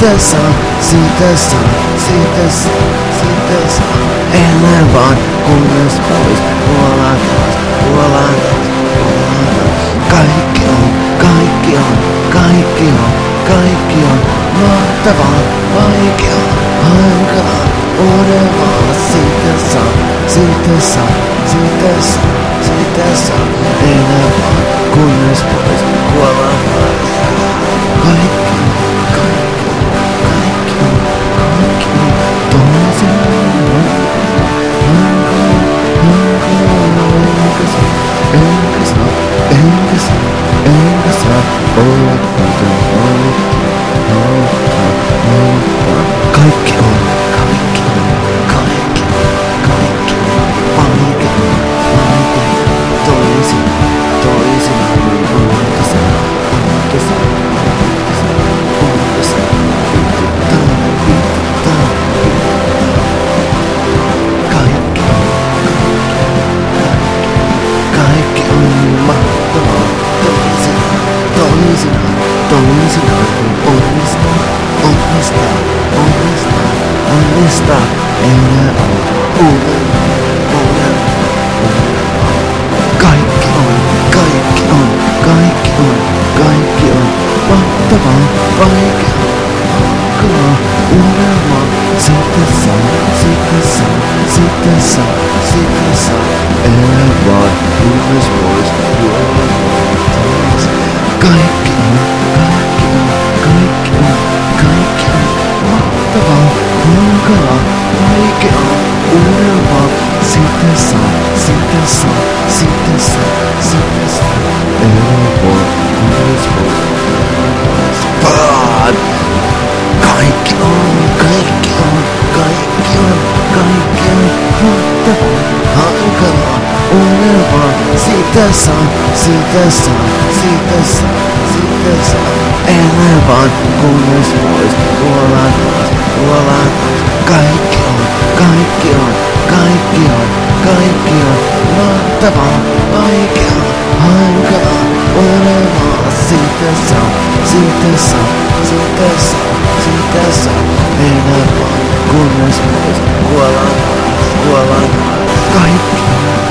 saa. Elän vaan kunnes pois, kuolaan taas. Kaikki on mahtavaa, vaikeaa, hankalaa, unelmaa. Siitä saa, elää vaan kunnes pois, kuolaan taas. Kaikki on toisinaan. Enkä saa olla kuten Kaikki on vaikeaa, toisinaan Kaikki on mahtavaa, toisinaan kun onnistaa, elää unelma. Kaikki on mahtavaa, vaikeaa, hankalaa, unelmaa. Siitä saa, elää vaan kunnes pois, kuolemaan taas. Kaikki on mahtavaa, hankalaa, vaikeaa, unelmaa. Siitä saa, elää vaan kunnes pois. Kaikki on mahtavaa, hankalaa, unelmaa. Siitä saa, elää vaan kunnes pois, kuolaan taas. Kaikki on mahtavaa, vaikeaa, hankalaa, unelmaa. Siitä saa, elää vaan kunnes pois, kuolaan taas. Kaikki